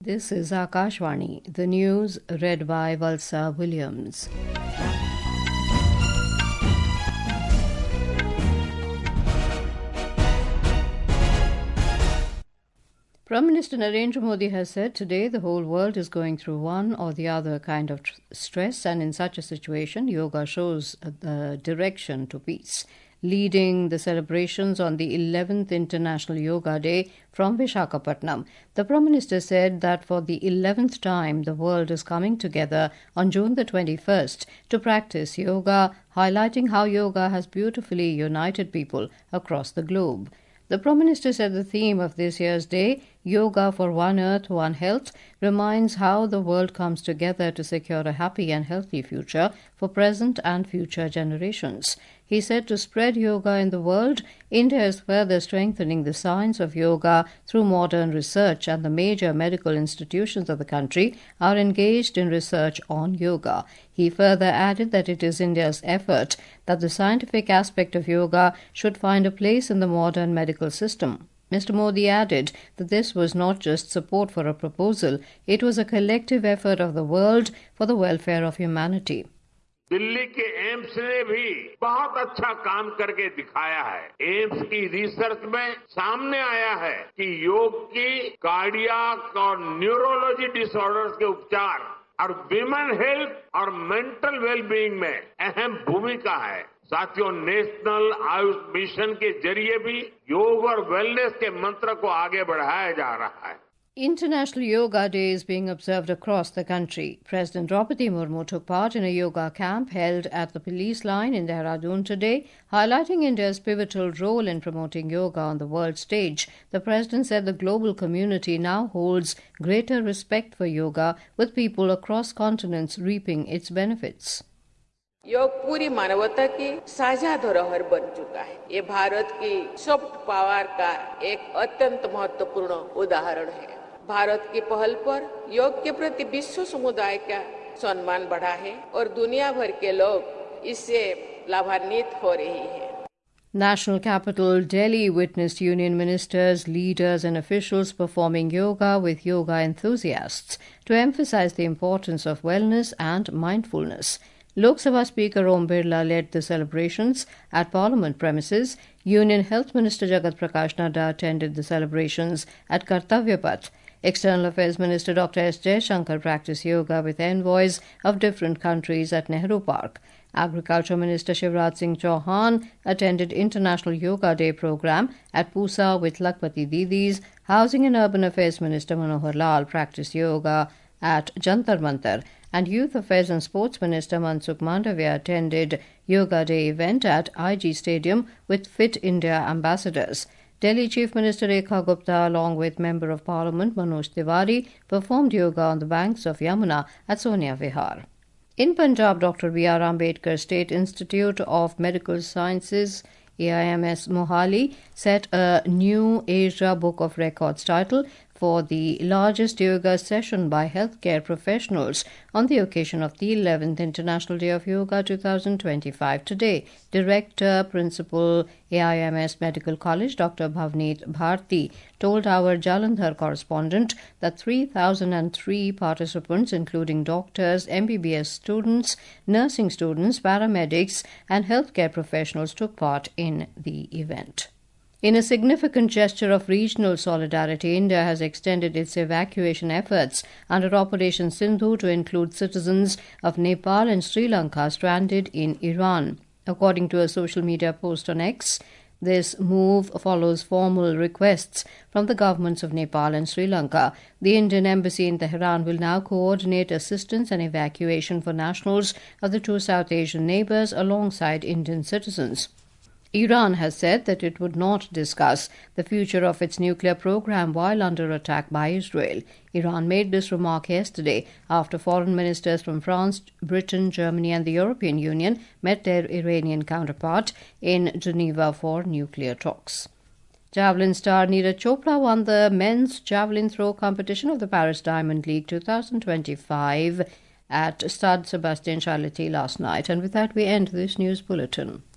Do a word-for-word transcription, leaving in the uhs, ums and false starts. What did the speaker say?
This is Akashvani, the news read by Valsa Williams. Prime Minister Narendra Modi has said today the whole world is going through one or the other kind of tr- stress, and in such a situation, yoga shows the direction to peace. Leading the celebrations on the eleventh International Yoga Day from Visakhapatnam, the Prime Minister said that for the eleventh time the world is coming together on June the twenty-first to practice yoga, highlighting how yoga has beautifully united people across the globe. The Prime Minister said the theme of this year's day, Yoga for One Earth, One Health, reminds how the world comes together to secure a happy and healthy future for present and future generations. He said to spread yoga in the world, India is further strengthening the science of yoga through modern research, and the major medical institutions of the country are engaged in research on yoga. He further added that it is India's effort that the scientific aspect of yoga should find a place in the modern medical system. Mister Modi added that this was not just support for a proposal, it was a collective effort of the world for the welfare of humanity. Delhi के AIIMS ने भी बहुत अच्छा काम करके दिखाया है। AIIMS की रिसर्च में सामने आया है कि योग की कार्डियक और न्यूरोलॉजी डिसऑर्डर्स के उपचार और विमेन हेल्थ और मेंटल वेलबीइंग में अहम भूमिका है। साथियों, नेशनल आयुष मिशन के जरिए भी योग और वेलनेस के मंत्र को आगे बढ़ाया जा रहा है। International Yoga Day is being observed across the country. President Draupadi Murmu took part in a yoga camp held at the police line in Dehradun today, highlighting India's pivotal role in promoting yoga on the world stage. The president said the global community now holds greater respect for yoga, with people across continents reaping its benefits. योग पूरी मानवता की साझा धरोहर बन चुका है। ये भारत की सॉफ्ट पावर का एक अत्यंत महत्वपूर्ण उदाहरण है। भारत की पहल पर योग के प्रति विश्व समुदाय का सम्मान बढ़ा है और दुनिया भर के लोग इससे लाभान्वित हो रही हैं। National capital Delhi witnessed union ministers, leaders and officials performing yoga with yoga enthusiasts to emphasize the importance of wellness and mindfulness. Lok Sabha Speaker Om Birla led the celebrations at Parliament premises. Union Health Minister Jagat Prakash Nadda attended the celebrations at Kartavya Path. External Affairs Minister Doctor S. Jaishankar practiced yoga with envoys of different countries at Nehru Park. Agriculture Minister Shivraj Singh Chauhan attended International Yoga Day program at Pusa with Lakpati Didis. Housing and Urban Affairs Minister Manohar Lal practiced yoga at Jantar Mantar, and Youth Affairs and Sports Minister Mansukh Mandavia attended Yoga Day event at I G Stadium with Fit India ambassadors. Delhi Chief Minister Rekha Gupta along with Member of Parliament Manoj Tiwari performed yoga on the banks of Yamuna at Sonia Vihar. In Punjab, Doctor B R Ambedkar State Institute of Medical Sciences A I M S Mohali set a new Asia Book of Records title for the largest yoga session by healthcare professionals on the occasion of the eleventh International Day of Yoga twenty twenty-five today. Director, Principal A I M S Medical College, Doctor Bhavneet Bharti, told our Jalandhar correspondent that three thousand three participants, including doctors, M B B S students, nursing students, paramedics and healthcare professionals, took part in the event. In a significant gesture of regional solidarity, India has extended its evacuation efforts under Operation Sindhu to include citizens of Nepal and Sri Lanka stranded in Iran. According to a social media post on X, this move follows formal requests from the governments of Nepal and Sri Lanka. The Indian Embassy in Tehran will now coordinate assistance and evacuation for nationals of the two South Asian neighbours alongside Indian citizens. Iran has said that it would not discuss the future of its nuclear program while under attack by Israel. Iran made this remark yesterday after foreign ministers from France, Britain, Germany and the European Union met their Iranian counterpart in Geneva for nuclear talks. Javelin star Neeraj Chopra won the men's javelin throw competition of the Paris Diamond League twenty twenty-five at Stade Sebastien Charletti last night. And with that, we end this news bulletin.